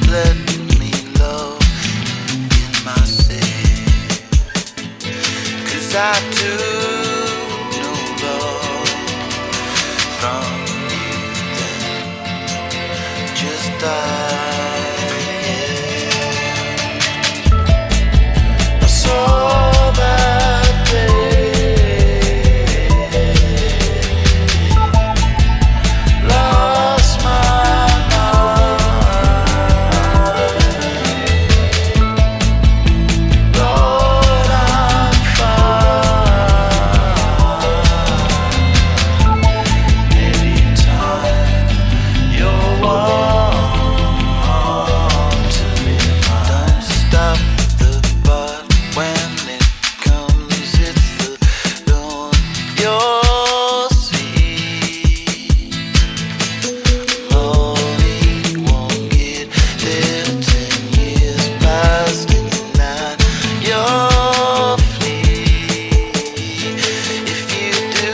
let me love in my city, 'cause I do know love from you then just died. Yeah. I saw that day, lost my mind. Lord, I'm fine anytime you're warm to me. Don't stop the but when it comes, it's the dawn you'll see. Money won't get there 10 years past ignite your fleet. If you do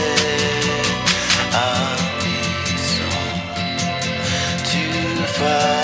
that, I'll be some to fight.